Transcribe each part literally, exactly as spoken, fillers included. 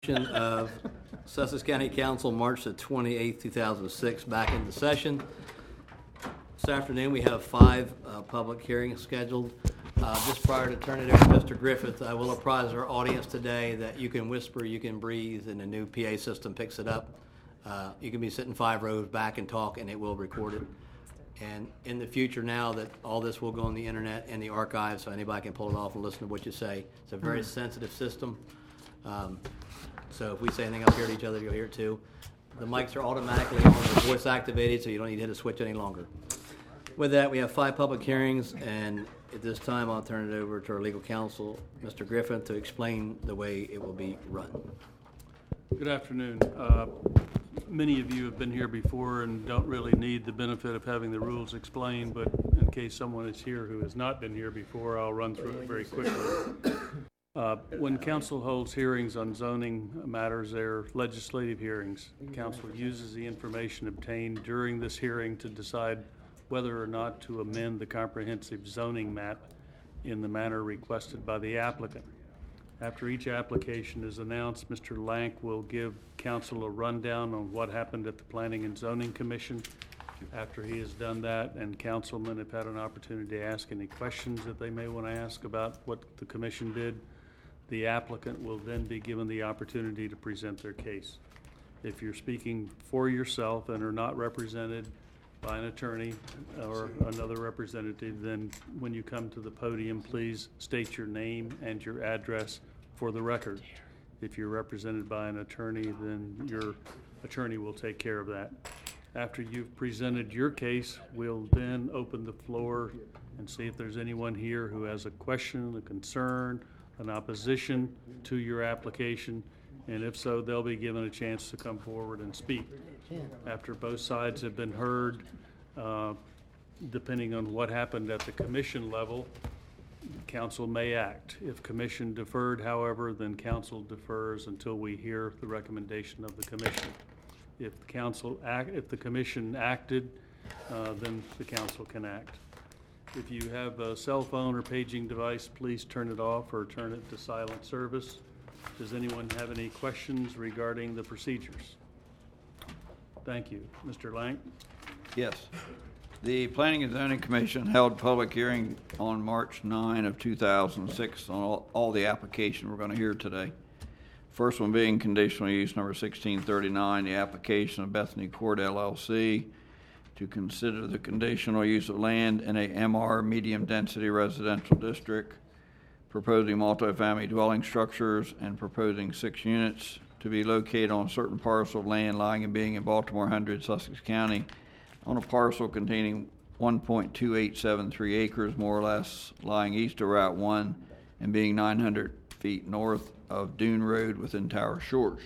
Of Sussex County Council, March the twenty-eighth, two thousand six, back into session. This afternoon we have five uh, public hearings scheduled. Uh, just prior to turning it over to Mister Griffith, I will apprise our audience today that you can whisper, you can breathe, and the new P A system picks it up. Uh, you can be sitting five rows back and talk, and it will record it. And in the future, now that all this will go on the internet and the archive, so anybody can pull it off and listen to what you say. It's a very sensitive system. Um, So if we say anything up here to each other, you'll hear it too. The mics are automatically on, the voice activated, so you don't need to hit a switch any longer. With that, we have five public hearings, and at this time, I'll turn it over to our legal counsel, Mister Griffin, to explain the way it will be run. Good afternoon. Uh, many of you have been here before and don't really need the benefit of having the rules explained, but in case someone is here who has not been here before, I'll run through it very quickly. Uh, when council holds hearings on zoning matters, they're legislative hearings. Council uses the information obtained during this hearing to decide whether or not to amend the comprehensive zoning map in the manner requested by the applicant. After each application is announced, Mister Lank will give council a rundown on what happened at the Planning and Zoning Commission. After he has done that, and councilmen have had an opportunity to ask any questions that they may want to ask about what the commission did, the applicant will then be given the opportunity to present their case. If you're speaking for yourself and are not represented by an attorney or another representative, then when you come to the podium, please state your name and your address for the record. If you're represented by an attorney, then your attorney will take care of that. After you've presented your case, we'll then open the floor and see if there's anyone here who has a question, a concern, an opposition to your application, and if so, they'll be given a chance to come forward and speak. After both sides have been heard, uh, depending on what happened at the commission level, council may act. If commission deferred, however, then council defers until we hear the recommendation of the commission. If the council act, if the commission acted, uh, then the council can act. If you have a cell phone or paging device, please turn it off or turn it to silent service. Does anyone have any questions regarding the procedures? Thank you. Mister Lank? Yes. The Planning and Zoning Commission held public hearing on March ninth of two thousand six on all, all the applications we're going to hear today. First one being conditional use number sixteen thirty-nine, the application of Bethany Court L L C to consider the conditional use of land in a M R medium density residential district, proposing multifamily dwelling structures and proposing six units to be located on a certain parcel of land lying and being in Baltimore one hundred, Sussex County, on a parcel containing one point two eight seven three acres, more or less, lying east of Route one and being nine hundred feet north of Dune Road within Tower Shores.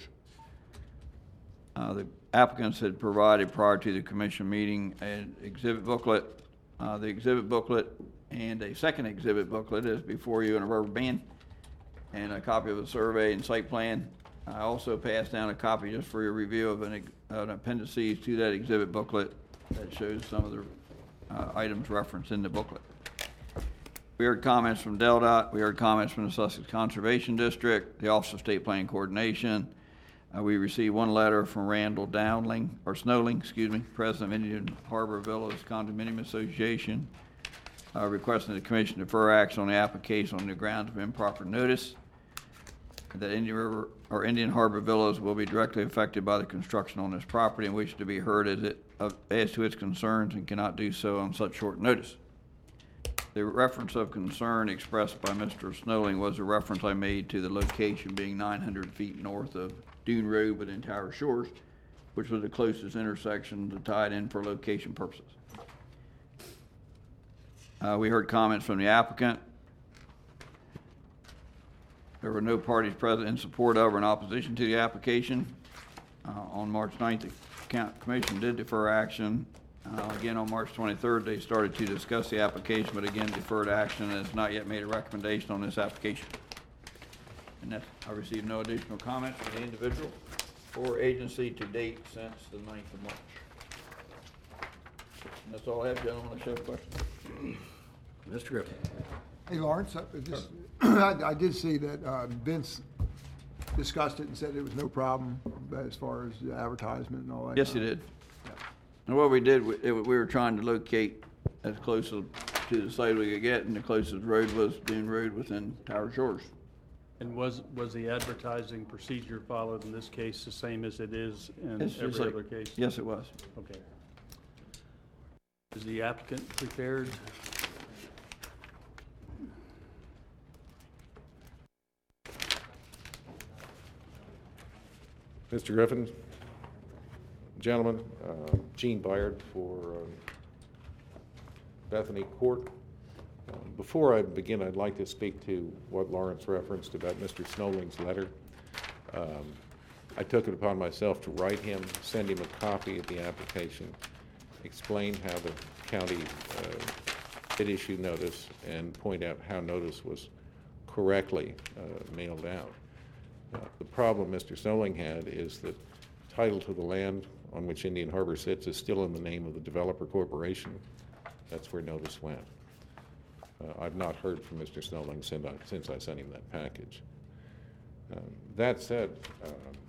Uh, the applicants had provided prior to the commission meeting an exhibit booklet. Uh, the exhibit booklet and a second exhibit booklet is before you in a rubber band, and a copy of a survey and site plan. I also passed down a copy just for your review of an, an appendices to that exhibit booklet that shows some of the uh, items referenced in the booklet. We heard comments from Del Dot. We heard comments from the Sussex Conservation District, the Office of State Plan Coordination. Uh, we received one letter from Randall Dowling, or Snowling, excuse me, President of Indian Harbor Villas Condominium Association, uh, requesting the Commission defer action on the application on the grounds of improper notice, that Indian River or Indian Harbor Villas will be directly affected by the construction on this property and wish to be heard as it uh, as to its concerns and cannot do so on such short notice. The reference of concern expressed by Mister Snowling was a reference I made to the location being nine hundred feet north of Dune Road within Tower Shores, which was the closest intersection to tie it in for location purposes. Uh, we heard comments from the applicant. There were no parties present in support of or in opposition to the application. Uh, on March ninth, the Commission did defer action. Uh, again, on March twenty-third, they started to discuss the application, but again, deferred action and has not yet made a recommendation on this application. And that's, I received no additional comments from the individual or agency to date since the ninth of March. And that's all I have, gentlemen. Unless you have questions. Mister Griffin. Hey, Lawrence, I, just, I, I did see that uh, Vince discussed it and said it was no problem as far as the advertisement and all that. Yes, you kind of- did. And what we did, we, it- we were trying to locate as close to to the site we could get, and the closest road was Dune Road within Tower Shores. And was, was the advertising procedure followed in this case the same as it is in It's just every like- other case? Yes, it was. Okay. Is the applicant prepared? Mister Griffin, gentlemen, uh, Gene Byard for um, Bethany Court. Um, Before I begin, I'd like to speak to what Lawrence referenced about Mister Snowling's letter. Um, I took it upon myself to write him, send him a copy of the application, explain how the county uh, did issue notice, and point out how notice was correctly uh, mailed out. Uh, The problem Mister Snowling had is that title to the land on which Indian Harbor sits is still in the name of the developer corporation. That's where notice went. Uh, I've not heard from Mister Snowling since I, since I sent him that package. Um, That said, um,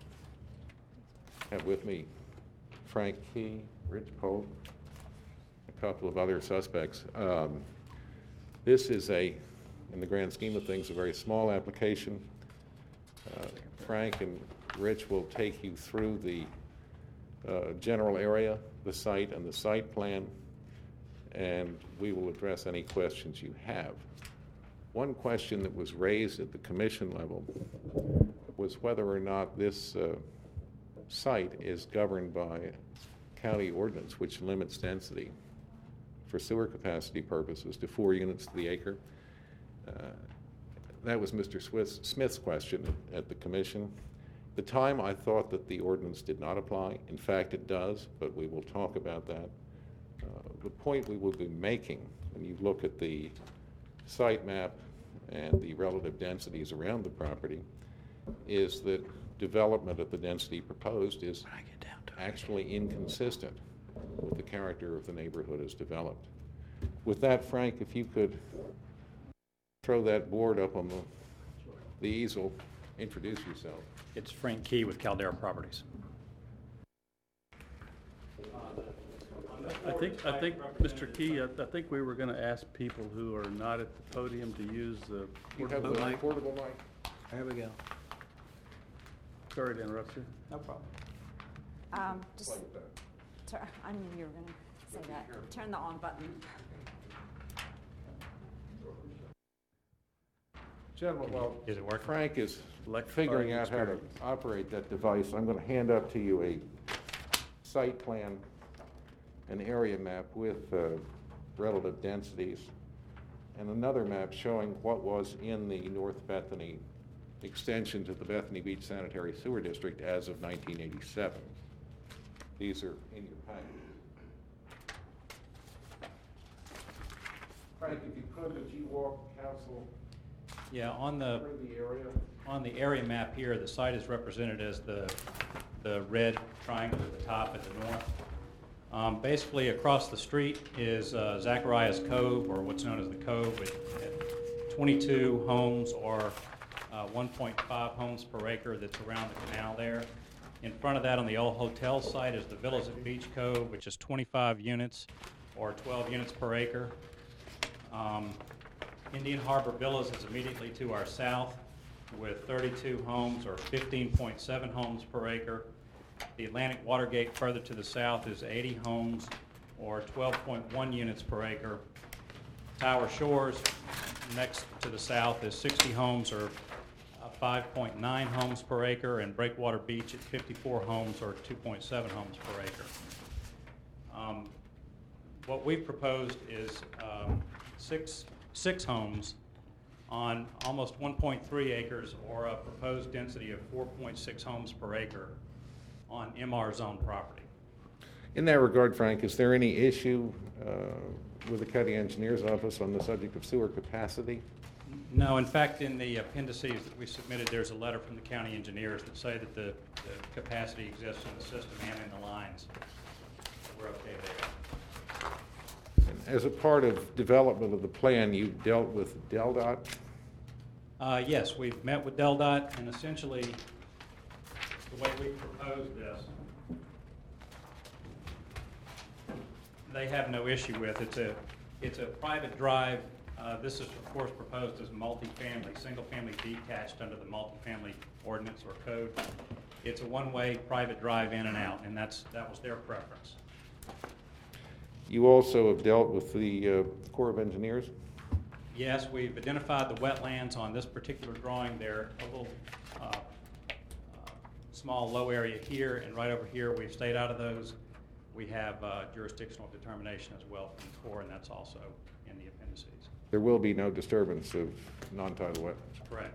I have with me Frank Key, Rich Pope, a couple of other suspects. Um, This is a, in the grand scheme of things, a very small application. Uh, Frank and Rich will take you through the uh, general area, the site, and the site plan, and we will address any questions you have. One question that was raised at the commission level was whether or not this uh, site is governed by county ordinance, which limits density for sewer capacity purposes to four units to the acre. Uh, That was Mister Smith's Smith's question at the commission. At the time, I thought that the ordinance did not apply. In fact, it does, but we will talk about that. Uh, The point we will be making, when you look at the site map and the relative densities around the property, is that development at the density proposed is actually inconsistent with the character of the neighborhood as developed. With that, Frank, if you could throw that board up on the, the easel, introduce yourself. It's Frank Key with Caldera Properties. I think, I think, Mister Key, I I think we were going to ask people who are not at the podium to use the, You have Portable the mic. portable mic? There we go. sorry to interrupt you. No problem. Um, just, tur- I knew you were gonna say that. Turn the on button. Gentlemen, while Is it working? Frank is Electrifying figuring out how to experience. operate that device, I'm going to hand up to you a site plan, an area map with uh, relative densities, and another map showing what was in the North Bethany extension to the Bethany Beach Sanitary Sewer District as of nineteen eighty-seven. These are in your package. Frank, if you could, would you walk council Yeah, on the, through the area? on the area map here, the site is represented as the, the red triangle at the top at the north. Um, basically, across the street is uh, Zacharias Cove, or what's known as the Cove, at, at twenty-two homes, or uh, one point five homes per acre that's around the canal there. In front of that, on the old hotel site, is the Villas at Beach Cove, which is twenty-five units, or twelve units per acre. Um, Indian Harbor Villas is immediately to our south with thirty-two homes, or fifteen point seven homes per acre. The Atlantic Watergate further to the south is eighty homes, or twelve point one units per acre. Tower Shores, next to the south, is sixty homes, or uh, five point nine homes per acre, and Breakwater Beach at fifty-four homes, or two point seven homes per acre. Um, What we've proposed is um, six, six homes on almost one point three acres, or a proposed density of four point six homes per acre on M R zone property. In that regard, Frank, is there any issue uh, with the county engineer's office on the subject of sewer capacity? No, in fact, in the appendices that we submitted, there's a letter from the county engineers that say that the, the capacity exists in the system and in the lines. We're okay there. As a part of development of the plan, you dealt with DelDOT. Uh, yes, we've met with DelDOT, and essentially, the way we propose this, they have no issue with. It's a, it's a private drive. Uh, This is, of course, proposed as multifamily, single-family detached under the multifamily ordinance or code. It's a one-way private drive in and out, and that's, that was their preference. You also have dealt with the uh, Corps of Engineers? Yes, we've identified the wetlands on this particular drawing. They're a little uh, uh, small, low area here, and right over here, we've stayed out of those. We have uh, jurisdictional determination as well from the Corps, and that's also in the appendices. There will be no disturbance of non-tidal wetlands. Correct.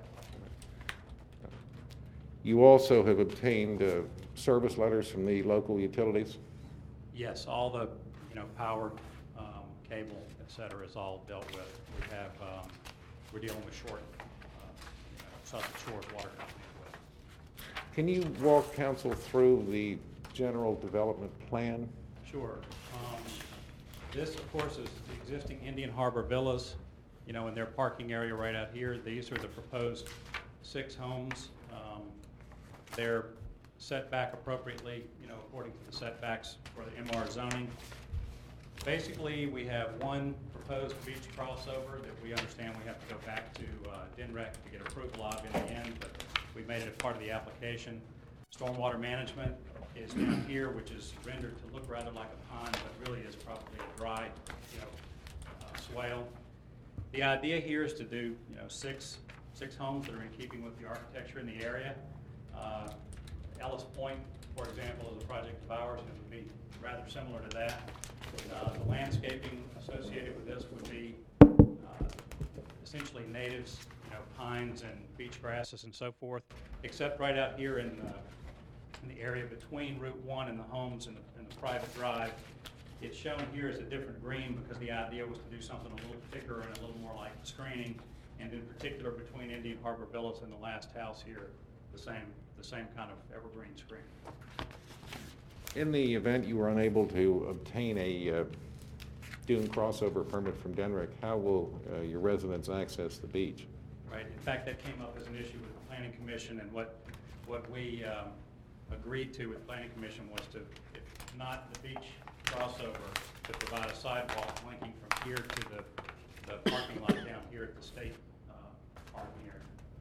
You also have obtained uh, service letters from the local utilities? Yes, all the, you know, power, um, cable, et cetera, is all dealt with. We have, um, we're dealing with Short, uh, you know, Southern Shores Water Company as well. Can you walk council through the general development plan? Sure. Um, This, of course, is the existing Indian Harbor Villas, you know, in their parking area right out here. These are the proposed six homes. Um, They're set back appropriately, you know, according to the setbacks for the M R zoning. Basically, we have one proposed beach crossover that we understand we have to go back to uh, D N R E C to get approval of in the end, but we made it a part of the application. Stormwater management is down here, which is rendered to look rather like a pond, but really is probably a dry, you know, uh, swale. The idea here is to do, you know, six six homes that are in keeping with the architecture in the area. Uh, Ellis Point, for example, is a project of ours, and it would be rather similar to that. Uh, the landscaping associated with this would be uh, essentially natives, you know, pines and beach grasses and so forth, except right out here in the in the area between Route one and the homes and the, and the private drive. It's shown here as a different green because the idea was to do something a little thicker and a little more like screening, and in particular between Indian Harbor Villas and the last house here, the same, the same kind of evergreen screen. In the event you were unable to obtain a uh, dune crossover permit from D N R E C, how will uh, your residents access the beach? Right, in fact, that came up as an issue with the Planning Commission, and what, what we um, agreed to with the Planning Commission was to, if not the beach crossover, to provide a sidewalk linking from here to the, the parking lot down here at the state uh, parking area.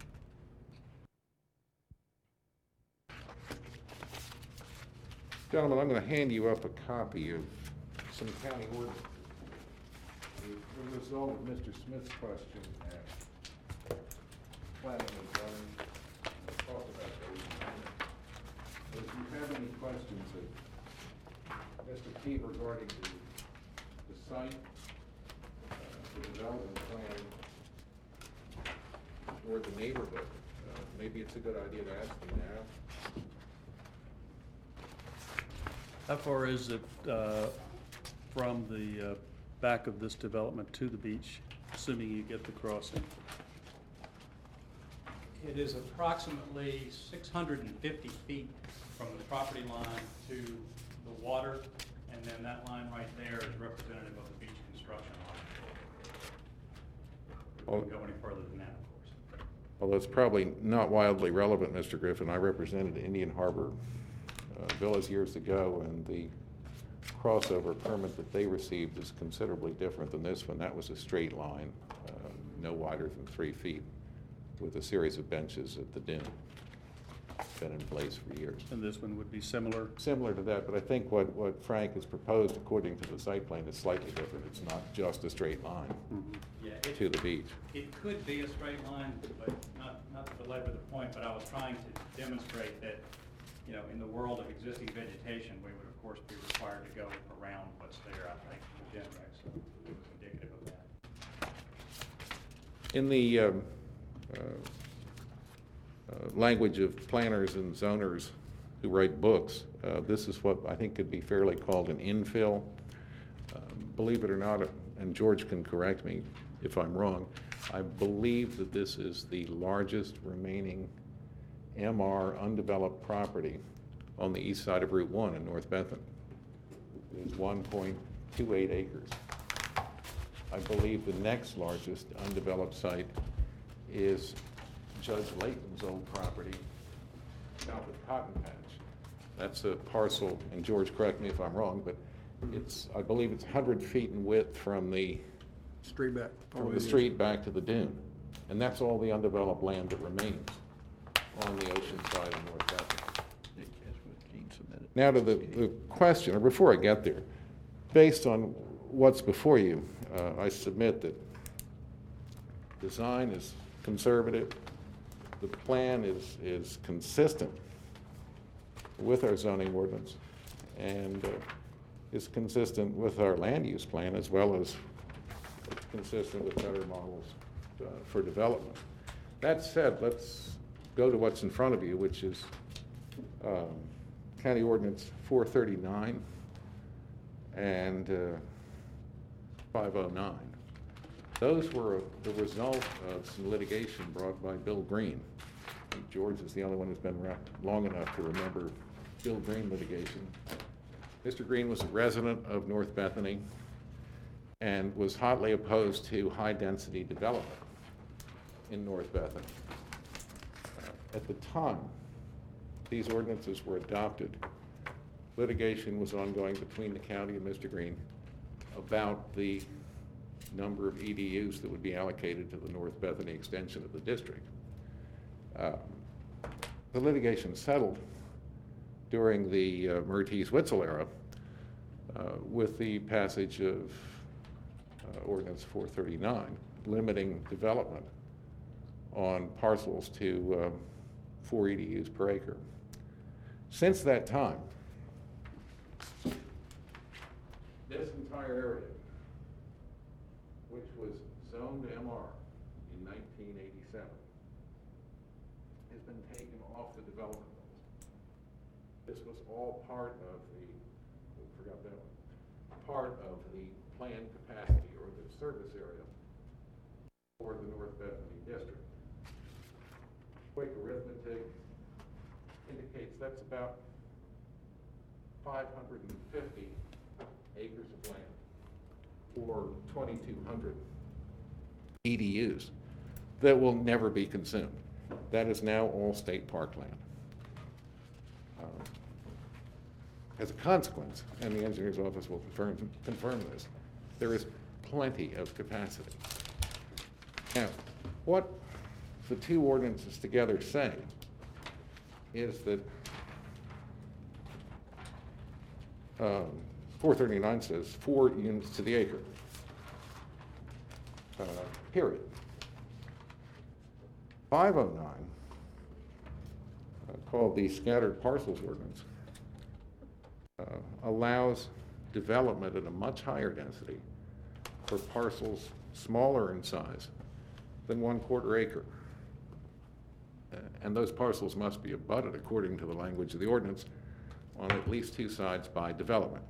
Gentlemen, I'm going to hand you up a copy of some county ordinance. The result of Mister Smith's question at planning and zoning, we'll talk about those in a minute. But if you have any questions of Mister Key regarding the, the site, uh, the development plan, or the neighborhood, uh, maybe it's a good idea to ask them now. How far is it uh, from the uh, back of this development to the beach, assuming you get the crossing? It is approximately six hundred fifty feet from the property line to the water, and then that line right there is representative of the beach construction line. We won't go any further than that, of course. Although it's probably not wildly relevant, Mister Griffin, I represented Indian Harbor uh, Villas years ago, and the crossover permit that they received is considerably different than this one. That was a straight line, uh, no wider than three feet, with a series of benches at the dune. Been in place for years. And this one would be similar? Similar to that, but I think what, what Frank has proposed according to the site plan is slightly different. It's not just a straight line Mm-hmm. Yeah, it, to the beach. it could be a straight line, but not, not to belabor the point, but I was trying to demonstrate that, you know, in the world of existing vegetation, we would of course be required to go around what's there, I think, for Gen Rex, so it was indicative of that. In the um, uh, uh, language of planners and zoners who write books, uh, this is what I think could be fairly called an infill. Um, believe it or not, and George can correct me if I'm wrong, I believe that this is the largest remaining M R undeveloped property on the east side of Route one in North Bentham. It is one point two eight acres. I believe the next largest undeveloped site is Judge Layton's old property south of Cotton Patch. That's a parcel, and George, correct me if I'm wrong, but it's, I believe it's one hundred feet in width from the, Straight back. from the street back to the dune. And that's all the undeveloped land that remains on the ocean side of North Bethany. Now to the, the question, or before I get there, based on what's before you, uh, I submit that design is conservative, the plan is, is consistent with our zoning ordinance, and uh, is consistent with our land use plan, as well as consistent with better models uh, for development. That said, let's go to what's in front of you, which is um, County Ordinance four thirty-nine and uh, five oh nine. Those were the result of some litigation brought by Bill Green. And George is the only one who's been around long enough to remember Bill Green litigation. Mister Green was a resident of North Bethany and was hotly opposed to high-density development in North Bethany. Uh, at the time these ordinances were adopted, litigation was ongoing between the county and Mister Green about the number of E D Us that would be allocated to the North Bethany extension of the district. Uh, the litigation settled during the uh, Mertes-Witzel era uh, with the passage of uh, Ordinance four thirty-nine, limiting development on parcels to uh, four E D Us per acre. Since that time, this entire area, which was zoned M R in nineteen eighty-seven, has been taken off the development list. This was all part of the, oh, forgot that one, part of the planned capacity or the service area for the North Bethany district. Quick arithmetic indicates that's about five hundred fifty acres of land, or twenty-two hundred E D Us that will never be consumed. That is now all state parkland. Uh, as a consequence, and the engineer's office will confirm, confirm this, there is plenty of capacity. Now, what the two ordinances together say is that um, four thirty-nine says four units to the acre, uh, period. five oh nine, uh, called the Scattered Parcels Ordinance, uh, allows development at a much higher density for parcels smaller in size than one quarter acre. Uh, and those parcels must be abutted, according to the language of the ordinance, on at least two sides by development.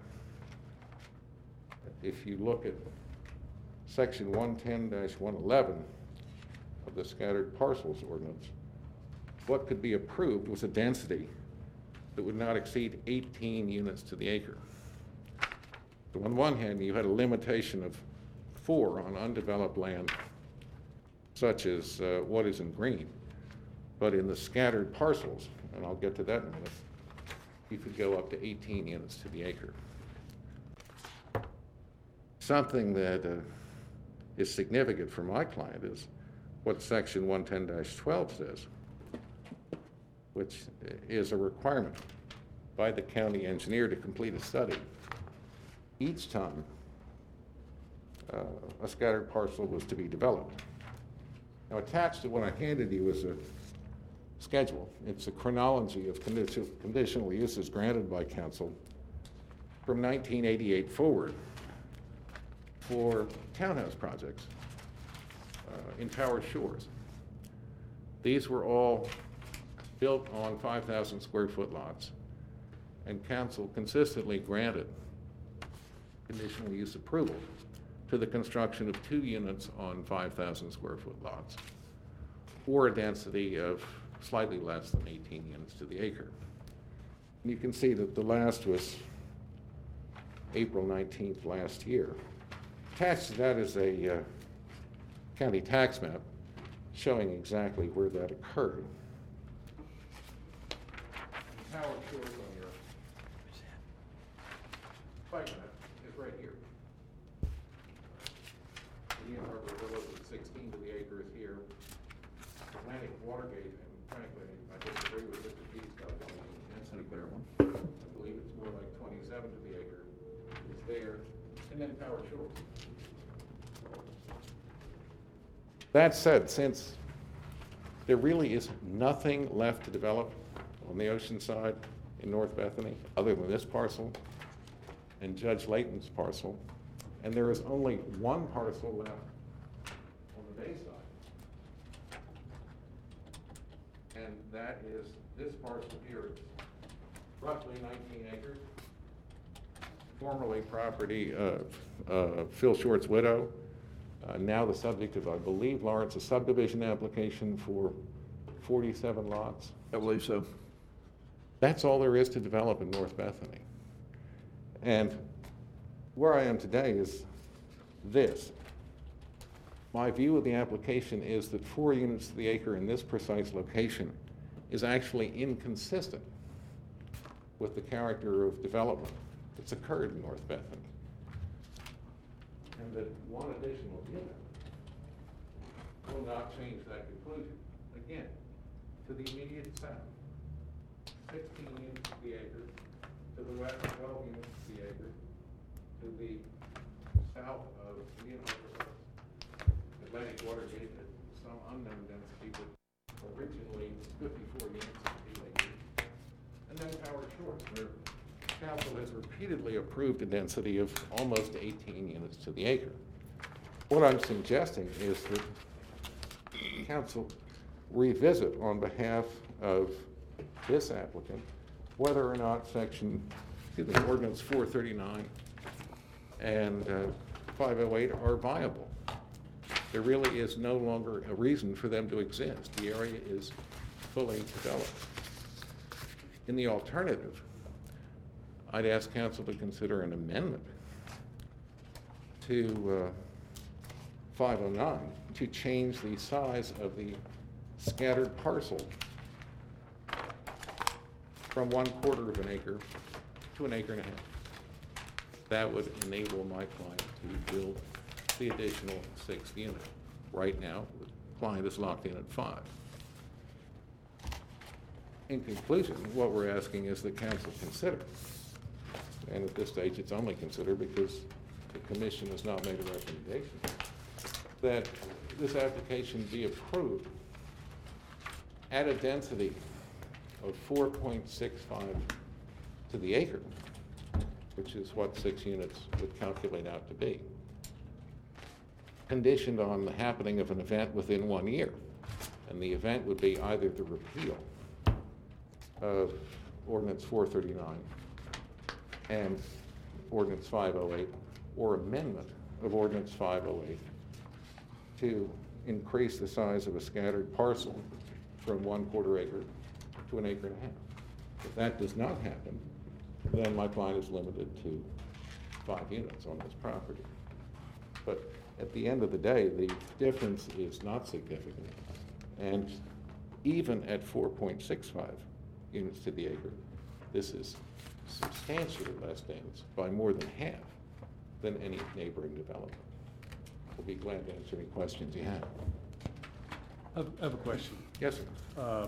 If you look at section one ten dash one eleven of the Scattered Parcels Ordinance, what could be approved was a density that would not exceed eighteen units to the acre. So on one hand, you had a limitation of four on undeveloped land, such as uh, what is in green. But in the scattered parcels, and I'll get to that in a minute, you could go up to eighteen units to the acre. Something that uh, is significant for my client is what section one ten dash twelve says, which is a requirement by the county engineer to complete a study each time uh, a scattered parcel was to be developed. Now, attached to what I handed you is a schedule. It's a chronology of condi- conditional uses granted by council from nineteen eighty-eight forward for townhouse projects uh, in Tower Shores. These were all built on five thousand square foot lots, and council consistently granted conditional use approval to the construction of two units on five thousand square foot lots, or a density of slightly less than eighteen units to the acre. And you can see that the last was April nineteenth last year. Attached to that is a uh, county tax map showing exactly where that occurred. Howard Shores on your site map is right here. Indian Harbor Villas at sixteen to the acre is here. Atlantic Watergate, and frankly, I disagree with Mister Pete's calculation density there. I believe it's more like twenty-seven to the acre is there, and then Howard Shores. That said, since there really is nothing left to develop on the ocean side in North Bethany, other than this parcel and Judge Layton's parcel, and there is only one parcel left on the bay side. And that is this parcel here. It's roughly nineteen acres. Formerly property of uh, Phil Short's widow, uh, now the subject of, I believe, Lawrence, a subdivision application for forty-seven lots. I believe so. That's all there is to develop in North Bethany. And where I am today is this. My view of the application is that four units to the acre in this precise location is actually inconsistent with the character of development that's occurred in North Bethany. And that one additional unit will not change that conclusion. Again, to the immediate south, sixteen units to the acre, to the west, twelve units to the acre, to the south of Indian Harbor, Atlantic Watergate at some unknown density, but originally fifty-four units to the acre, and then Howard Shores, where council has repeatedly approved a density of almost eighteen units to the acre. What I'm suggesting is that council revisit on behalf of this applicant whether or not section, excuse me, ordinance four thirty-nine and uh, five oh eight are viable. There really is no longer a reason for them to exist. The area is fully developed. In the alternative, I'd ask council to consider an amendment to uh, five oh nine to change the size of the scattered parcel from one quarter of an acre to an acre and a half. That would enable my client to build the additional sixth unit. Right now, the client is locked in at five. In conclusion, what we're asking is that council consider, and at this stage it's only considered because the commission has not made a recommendation, that this application be approved at a density of four point six five to the acre, which is what six units would calculate out to be, conditioned on the happening of an event within one year. And the event would be either the repeal of ordinance four thirty-nine and ordinance five oh eight, or amendment of ordinance five oh eight to increase the size of a scattered parcel from one quarter acre to an acre and a half. If that does not happen, then my client is limited to five units on this property. But at the end of the day, the difference is not significant. And even at four point six five units to the acre, this is substantially less dense by more than half than any neighboring development. We'll be glad to answer any questions you have. I have- I have a question. Yes, sir. Uh,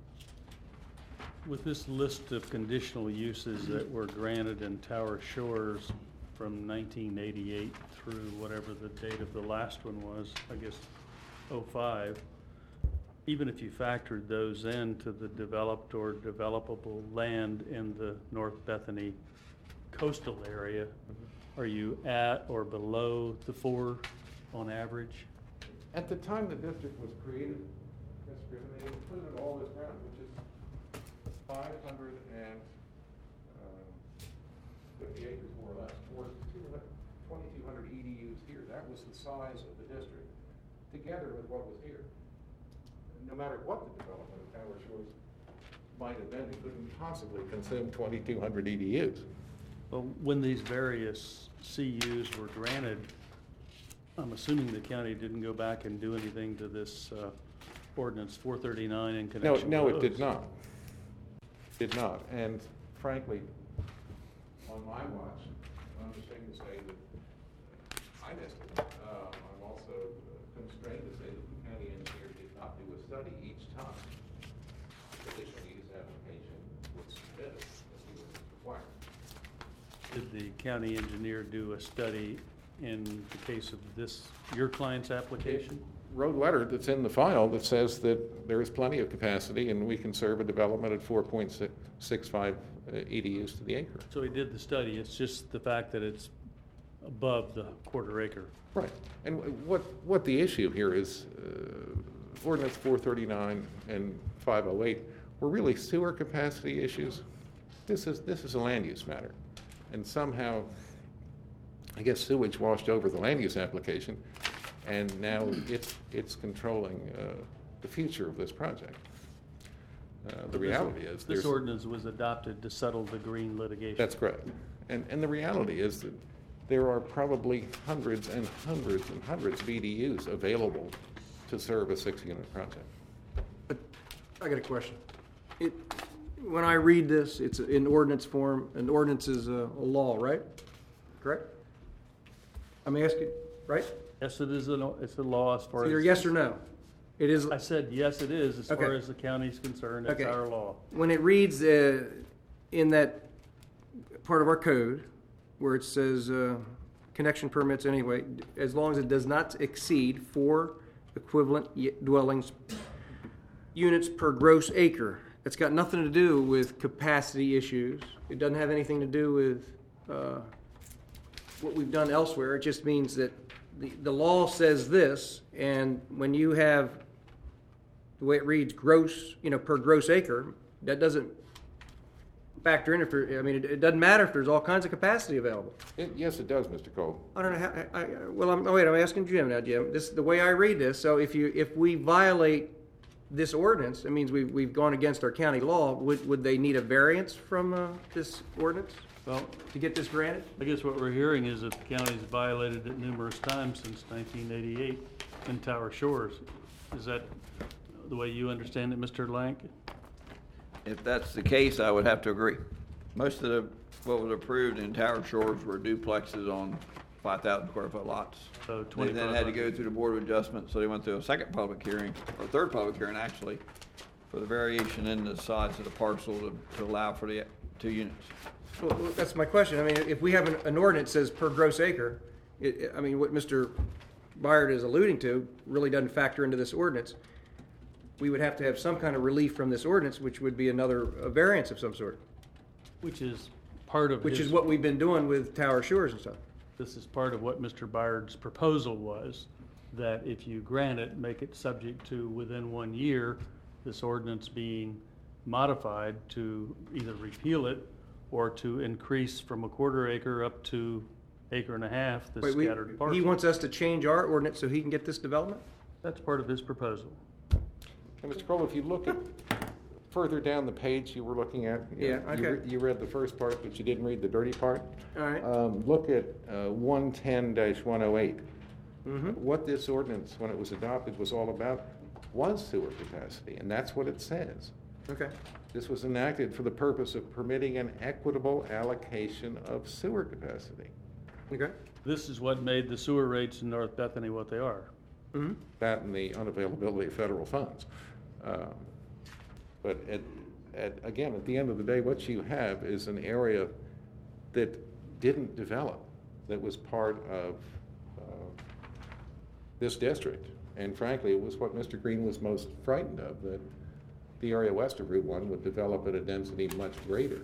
With this list of conditional uses that were granted in Tower Shores from nineteen eighty-eight through whatever the date of the last one was, I guess oh five, even if you factored those into the developed or developable land in the North Bethany coastal area, are you at or below the four on average? At the time the district was created, Mister Griffin, they included all this ground, which is five hundred and fifty acres more or less, or twenty-two hundred E D Us here. That was the size of the district, together with what was here. No matter what the development of Tower Shores might have been, it couldn't possibly consume twenty-two hundred E D Us. Well, when these various C Us were granted, I'm assuming the county didn't go back and do anything to this uh, ordinance four thirty-nine in No, connection with no, it did those. not. Did not. And frankly, on my watch, I'm ashamed to say that I missed it. Um, I'm also constrained to say that the county engineer did not do a study each time the conditional use application was submitted as he was required. Did the county engineer do a study in the case of this, your client's application? Wrote a letter that's in the file that says that there is plenty of capacity and we can serve a development at four point six five E D Us to the acre. So he did the study, it's just the fact that it's above the quarter acre. Right. And what, what the issue here is, uh, ordinance four thirty-nine and five oh eight were really sewer capacity issues. This is, this is a land use matter. And somehow, I guess sewage washed over the land use application, and now it's, it's controlling uh, the future of this project. Uh, The reality is. This there's- ordinance was adopted to settle the green litigation. That's correct. And, and the reality is that there are probably hundreds and hundreds and hundreds of E D Us available to serve a six-unit project. I got a question. It, when I read this, it's in ordinance form, an ordinance is a, a law, right? Correct? I'm asking, right? Yes, it is, a- it's a law as far as. Either yes or no. It is, I said, yes, it is, as far Okay. as the county's concerned, it's Okay. our law. when it reads, uh, in that part of our code, where it says, uh, connection permits anyway, as long as it does not exceed four equivalent y- dwellings, units per gross acre. It's got nothing to do with capacity issues. It doesn't have anything to do with, uh, what we've done elsewhere. It just means that the, the law says this, and when you have, the way it reads, gross, you know, per gross acre, that doesn't factor in if there, I mean, it, it doesn't matter if there's all kinds of capacity available. It- Yes, it does, Mister Cole. I don't know how, I, I, well, I'm, oh wait, I'm asking Jim now, Jim. This, the way I read this, so if you, if we violate this ordinance, it means we've, we've gone against our county law. Would, would they need a variance from, uh, this ordinance Well, to get this granted? I guess what we're hearing is that the county's violated it numerous times since nineteen eighty-eight in Tower Shores. Is that the way you understand it, Mister Lank? If that's the case, I would have to agree. Most of the, what was approved in Tower Shores were duplexes on five thousand square foot lots. So They then had to go through the Board of Adjustment, so they went through a second public hearing, or third public hearing actually, for the variation in the size of the parcel to, to allow for the two units. Well, well, that's my question. I mean, if we have an, an ordinance that says per gross acre, it, it- I mean, what Mister Byard is alluding to really doesn't factor into this ordinance. We would have to have some kind of relief from this ordinance, which would be another, a variance of some sort, Which is part of his. which is what we've been doing with Tower Shores and stuff. This is part of what Mister Byard's proposal was, that if you grant it, make it subject to within one year, this ordinance being modified to either repeal it or to increase from a quarter acre up to acre and a half, the Wait, we- scattered He parcel. wants us to change our ordinance so he can get this development? That's part of his proposal. And Mister Cole, if you look at further down the page you were looking at. you Yeah, know, you okay. re- You read the first part, but you didn't read the dirty part. All right. Um, Look at one ten one oh eight. Mm-hmm. What this ordinance, when it was adopted, was all about was sewer capacity, and that's what it says. Okay. This was enacted for the purpose of permitting an equitable allocation of sewer capacity. Okay. This is what made the sewer rates in North Bethany what they are. Mm-hmm. That and the unavailability of federal funds. Um, But at, at, again, at the end of the day, what you have is an area that didn't develop, that was part of uh, this district. And frankly, it was what Mister Green was most frightened of, that the area west of Route One would develop at a density much greater.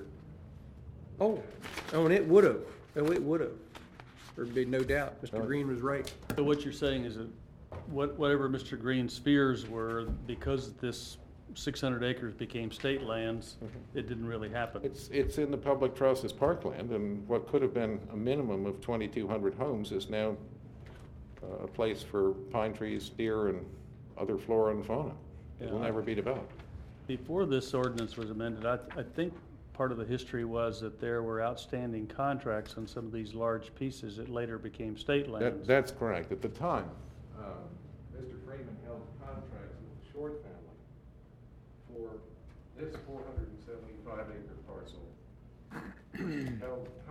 Oh, oh, and it would have. Oh, it would have. There'd be no doubt. Mister Right. Green was right. So what you're saying is that what, whatever Mister Green's fears were, because this six hundred acres became state lands, it didn't really happen. It's, it's in the public trust as parkland, and what could have been a minimum of twenty-two hundred homes is now uh, a place for pine trees, deer, and other flora and fauna. It will Yeah. never be developed. Before this ordinance was amended, I, I think part of the history was that there were outstanding contracts on some of these large pieces that later became state That, lands. that's correct. At the time, uh, Mister Freeman held contracts with the Short family for this four hundred seventy-five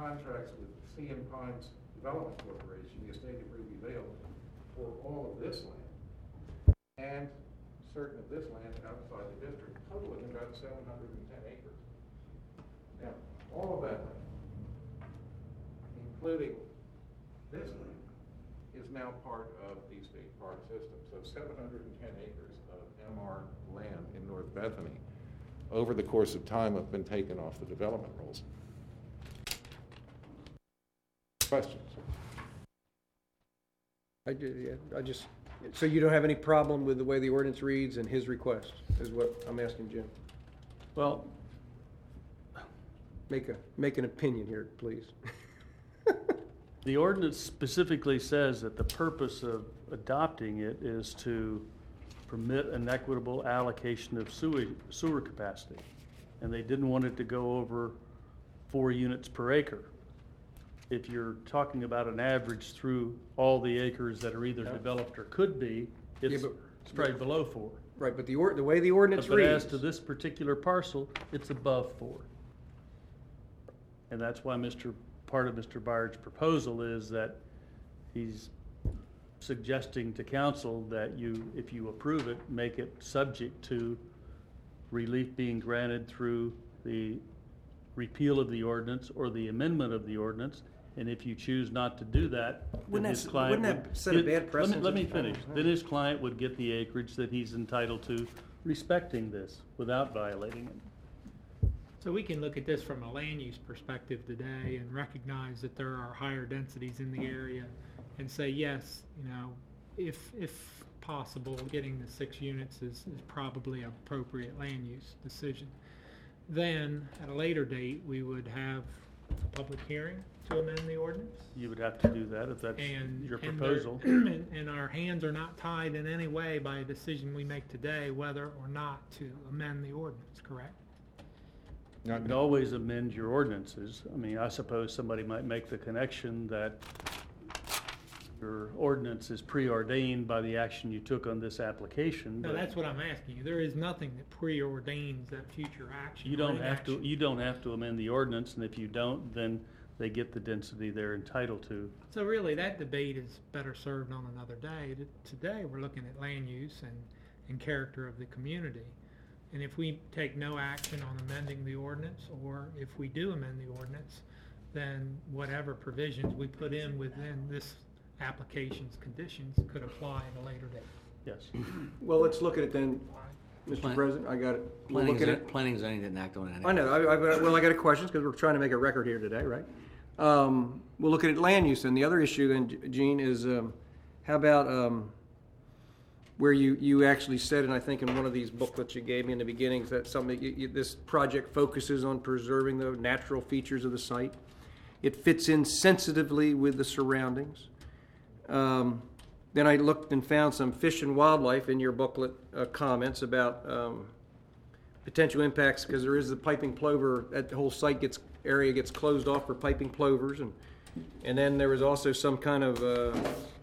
contracts with Sea and Pines Development Corporation, the estate of Ruby Vale, for all of this land and certain of this land outside the district, totaling about seven hundred ten acres. Now, all of that land, including this land, is now part of the state park system. So seven hundred ten acres of M R land in North Bethany, over the course of time, have been taken off the development rolls. Questions? I did, yeah, I just, so you don't have any problem with the way the ordinance reads and his request, is what I'm asking Jim. Well, Make a, make an opinion here, please. the ordinance specifically says that the purpose of adopting it is to permit an equitable allocation of sewer, sewer capacity. And they didn't want it to go over four units per acre. If you're talking about an average through all the acres that are either developed or could be, it's Yeah, but- it's probably below four. Right, but the or, the way the ordinance But as reads, to this particular parcel, it's above four. And that's why Mister part of Mister Byard's proposal is that he's suggesting to council that you, if you approve it, make it subject to relief being granted through the repeal of the ordinance or the amendment of the ordinance. And if you choose not to do that, then Wouldn't his that- client wouldn't that would- set a it- bad let me- precedent? Let me finish. Then his client would get the acreage that he's entitled to, respecting this without violating it. So we can look at this from a land use perspective today and recognize that there are higher densities in the area and say, yes, you know, if, if possible, getting the six units is, is probably an appropriate land use decision. Then, at a later date, we would have a public hearing to amend the ordinance. You would have to do that if that's And your and there- proposal. And, and our hands are not tied in any way by a decision we make today whether or not to amend the ordinance, correct? You can always amend your ordinances. I mean, I suppose somebody might make the connection that your ordinance is preordained by the action you took on this application. No, but that's what I'm asking you. There is nothing that preordains that future action. You or don't have to, inaction. you don't have to amend the ordinance, and if you don't, then they get the density they're entitled to. So really, that debate is better served on another day. T- Today, we're looking at land use and, and character of the community. And if we take no action on amending the ordinance, or if we do amend the ordinance, then whatever provisions we put in within this application's conditions could apply at a later date. Yes. well, let's look at it then, Mister Plan- President, I got it. We'll Planning, look at zon- it. planning zoning didn't act on it anyway. I know, I, I, well, I got a question, because we're trying to make a record here today, right? Um, we'll look at it land use, and the other issue then, Gene, is, um, how about, um, where you, you actually said, and I think in one of these booklets you gave me in the beginning, is that something, you, you, this project focuses on preserving the natural features of the site. It fits in sensitively with the surroundings. Um, then I looked and found some fish and wildlife in your booklet uh, comments about um, potential impacts, because there is the piping plover. That whole site gets area gets closed off for piping plovers, and and then there was also some kind of uh,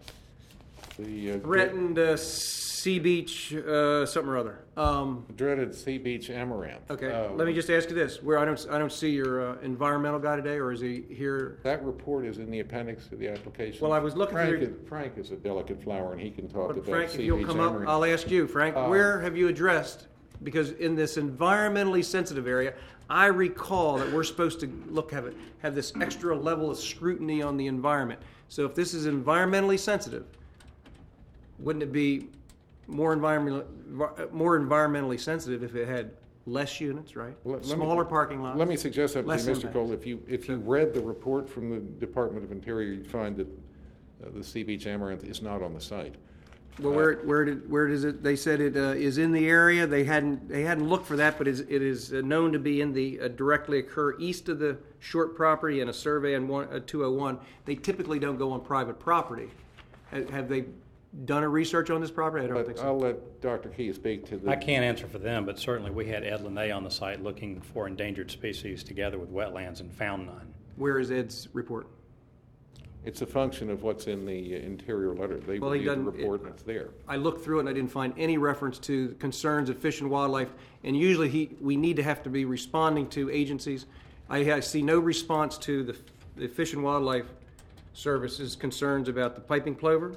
The uh, threatened uh, sea beach uh, something or other. Um, dreaded Sea Beach amaranth. okay, Uh, let me just ask you this: where I don't I don't see your uh, environmental guy today, or is he here? That report is in the appendix to the application. Well, I was looking Frank through- is, Frank is a delicate flower, and he can talk But about Frank, if Sea you'll Beach come up, amaranth. I'll ask you, Frank, Uh, where have you addressed, because in this environmentally sensitive area, I recall that we're supposed to look, have it, have this extra level of scrutiny on the environment. So if this is environmentally sensitive, wouldn't it be more environmental, more environmentally sensitive if it had less units, right? Let- let me- Smaller parking lots? Let me suggest something to less you, Mister impact. Cole. If you, if you read the report from the Department of Interior, you'd find that uh, the Sea Beach amaranth is not on the site. Well, where, where did, where does it, they said it uh, is in the area, they hadn't, they hadn't looked for that, but is- it is uh, known to be in the, uh, directly occur east of the short property, and a survey on one, uh, two oh one, they typically don't go on private property. Ha- Have they done a research on this property? I don't think But so. I'll let Doctor Key speak to the. I can't answer for them, but certainly we had Ed Linnae on the site looking for endangered species together with wetlands and found none. Where is Ed's report? It's a function of what's in the uh, Interior letter. They Well, he reviewed the doesn't- report, and it's there. I looked through it and I didn't find any reference to concerns of fish and wildlife. And usually he, we need to have to be responding to agencies. I, I see no response to the the Fish and Wildlife Service's concerns about the piping plover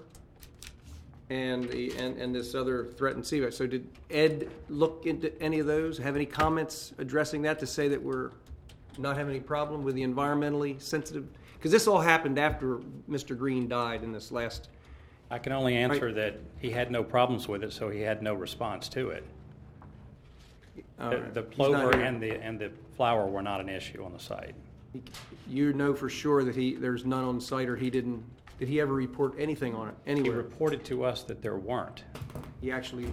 and the, and, and this other threatened sea. So did Ed look into any of those? Have any comments addressing that to say that we're not having any problem with the environmentally sensitive? Because this all happened after Mister Green died in this last. I can only answer Right. that he had no problems with it, so he had no response to it. All The- right. The He's not plover here. and the, and the flower were not an issue on the site. You know for sure that he, there's none on site, or he didn't, did he ever report anything on it He anywhere? reported to us that there weren't, He actually,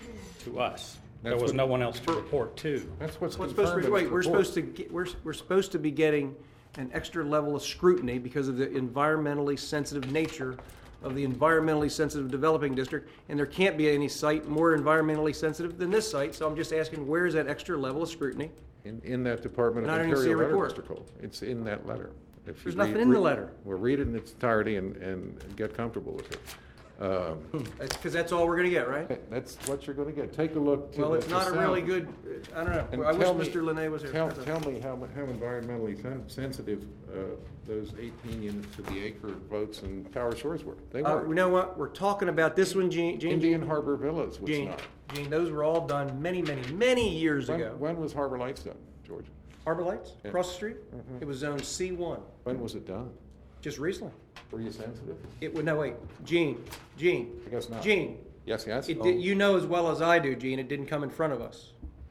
to us. There That's was what- no one else to report to. That's what's what's supposed confirmed to be, in wait, this we're report. supposed to, get- we're, we're supposed to be getting an extra level of scrutiny because of the environmentally sensitive nature of the environmentally sensitive developing district, and there can't be any site more environmentally sensitive than this site, so I'm just asking, where is that extra level of scrutiny? In, in that Department And of I don't even see a Interior letter, report. Mister Cole. It's in that letter. If you There's read- nothing in the read- letter. Well, read it in its entirety and, and get comfortable with it. Um, That's, because that's all we're gonna get, right? That's what you're gonna get. Take a look to the. Well, it's not the a really south. good, I don't And know, I wish tell me- Mister Linne was here. Tell, tell me how, mu- how environmentally sen- sensitive, uh, those eighteen units to the acre votes in Tower Shores were. They Uh, you weren't. know what, we're talking about this one, Gene, Gene, Indian Harbor Villas was Gene, not. Gene, those were all done many, many, many years When, ago. when was Harbor Lights done, George? Harbor Lights, Yeah. across the street? It was zone C one, When was it done? just recently. Were you sensitive? It would, no, wait, Gene, Gene. I guess not. Gene, Yes, yes. it Oh. did, you know as well as I do, Gene, it didn't come in front of us.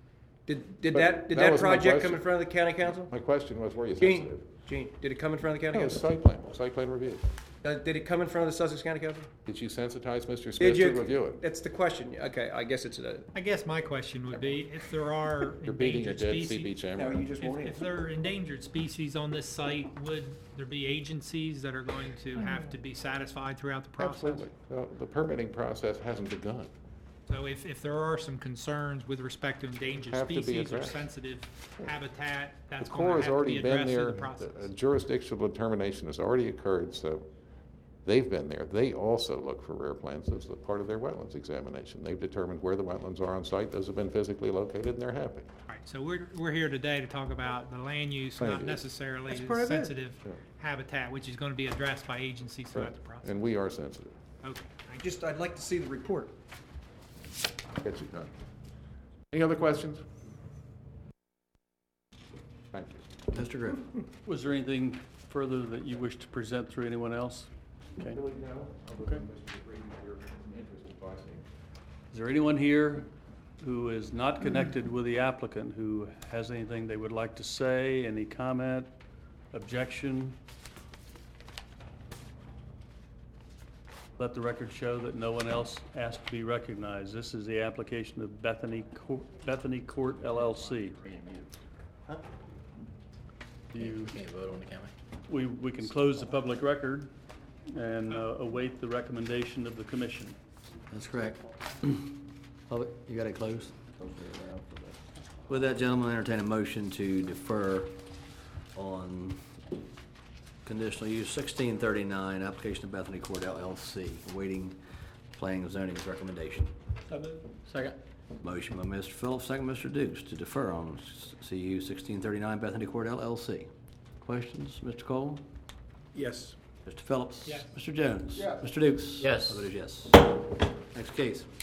Did, did But that, did that that was my project come question. in front of the county council? My question was, were you Gene, sensitive? Gene, did it come in front of the county No, it's council? site plan, site plan review. Uh, Did it come in front of the Sussex County Council? Did you sensitize Mister Did Smith to you? review it? That's the question. Okay, I guess it's a, I guess my question would be, if there are You're beating a endangered dead C species. B chamber. no, you just If, won't if answer. there are endangered species on this site, would there be agencies that are going to have to be satisfied throughout the process? Absolutely. Well, the permitting process hasn't begun. So if, if there are some concerns with respect to endangered Have to be species or addressed. sensitive habitat, The that's Corps going has to have to be already been addressed through there, the process. a jurisdictional determination has already occurred, so they've been there. They also look for rare plants as a part of their wetlands examination. They've determined where the wetlands are on site, those have been physically located, and they're happy. All right, so we're, we're here today to talk about the land use, Land not use. necessarily That's part of it. sensitive Yeah. habitat, which is going to be addressed by agencies throughout Right. the process. And we are sensitive. Okay, thank you. Just, I'd like to see the report. Get you done. Any other questions? Thank you. Mister Griffin? Was there anything further that you wish to present through anyone else? Okay. Really, no, other than Mister Green, your interest in Vice. Is there anyone here who is not connected with the applicant who has anything they would like to say, any comment, objection? Let the record show that no one else asked to be recognized. This is the application of Bethany, Cour- Bethany Court L L C. You, Can't vote on the county. we, we can close the public record and uh, await the recommendation of the commission. That's correct. Public, you got it closed? With that, gentlemen, I entertain a motion to defer on conditional use sixteen thirty-nine, application of Bethany Court L L C, awaiting planning and zoning's recommendation. Second. Motion by Mister Phillips, second Mister Dukes, to defer on C U sixteen thirty-nine Bethany Court L L C. Questions, Mister Cole? Yes. Mister Phillips? Yes. Mister Jones? Yes. Mister Dukes? Yes. I vote is yes. Next case.